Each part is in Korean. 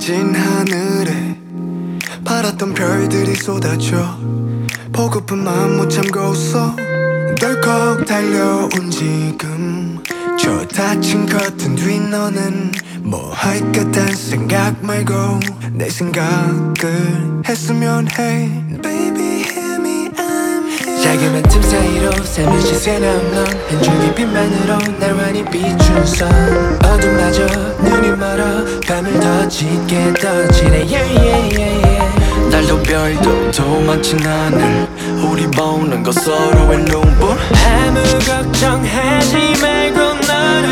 맑아진 하늘에 파랗던 별들이 쏟아져 보고픈 마음 못 참고 웃어 덜컥 달려온 지금 저 닫힌 커튼 뒤 너는 뭐 할까 딴 생각 말고 내 생각을 했으면 해 Baby hear me I'm here 자그만 틈 사이로 살며시 새나온 넌 한 줄기 빛만으로 날 환히 비춘선 어둠마저 눈이 멀어 밤을 더 짙게 떠지네 yeah, yeah, yeah, yeah. 달도 별도 더 많진 하늘 우리 보는 거 서로의 눈빛 아무 걱정하지 말고 너를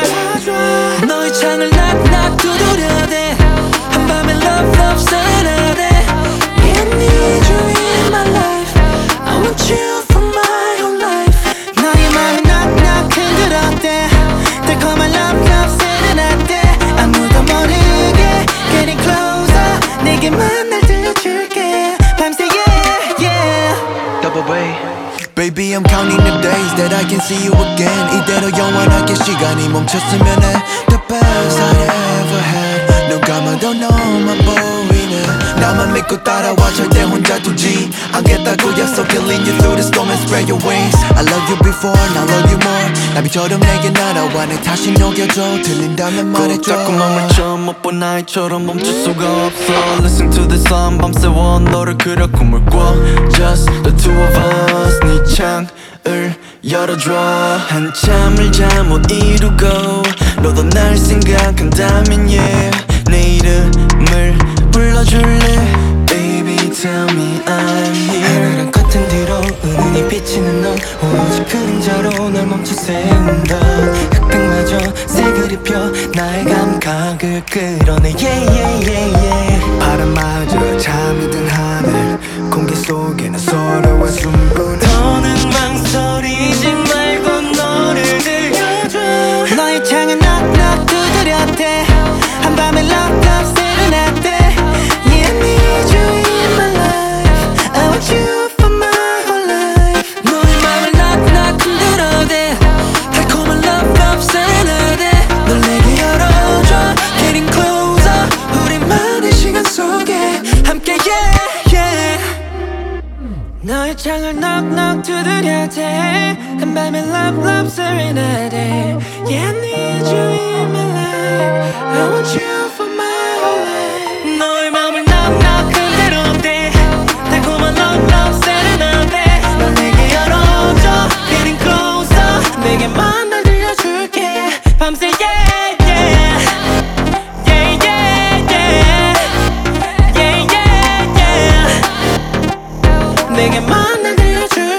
열어줘 너의 창을 낙낙 두드려대 한밤에 love love 세레대 Yeah I need you in my life I want you for my whole life 너의 마음이 낙낙 흔들었대 달콤한 love love 세레나대 아무도 모르게 Getting closer 내게만 날 들려줄게 밤새 yeah yeah Double way Baby I'm counting the days that I can see you again 이대로 영원하게 시간이 멈췄으면 해 The best I ever had 눈 감아도 너만 보이네 나만 믿고 따라와 절대 혼자 두지 않겠다고 약속해 Lead you through the storm and spread your wings I love you before and I love you more 나비처럼 내게 날아와 내 다시 녹여줘 들린다면 말해줘 자꾸 맘을 처음 못 본 아이처럼 멈출 수가 없어 Listen to the sun 밤새워 너를 그려 꿈을 꿔 Just the two of us 네 창을 열어줘 한참을 잠 못 이루고 너도 날 생각한다면 yeah 내 이름을 불러줄래 Baby tell me I'm here 하늘한 커튼 뒤로 은은히 비치는 넌 오로지 그림자로 널 멈춰 세운다 흑백마저 색을 입혀 나의 감각을 끌어내 yeah yeah yeah yeah 바람마저 잠이 든 하늘 공기 속에는 서로의 숨뿐 더는 망설이지 말고 너를 들려줘 너의 창은 낙낙 두드렸대 한밤에 love love 세레나대 Yeah I need you in my life I want you for my whole life 너의 맘을 낙낙 흔들어대 달콤한 love love 세레나대 널 내게 열어줘 Getting closer 우리만의 시간 속에 함께 yeah yeah 너의 창을 knock 두드려대 한밤에 love love serenade Yeah I need you in my life I want you for my whole life 너의 맘을 knock 흔들어대 달콤한 love love serenade 널 내게 열어줘 Getting closer 내게만 날 들려줄게 밤새 yeah yeah Yeah yeah yeah Yeah yeah yeah 내게만 날 들려줄게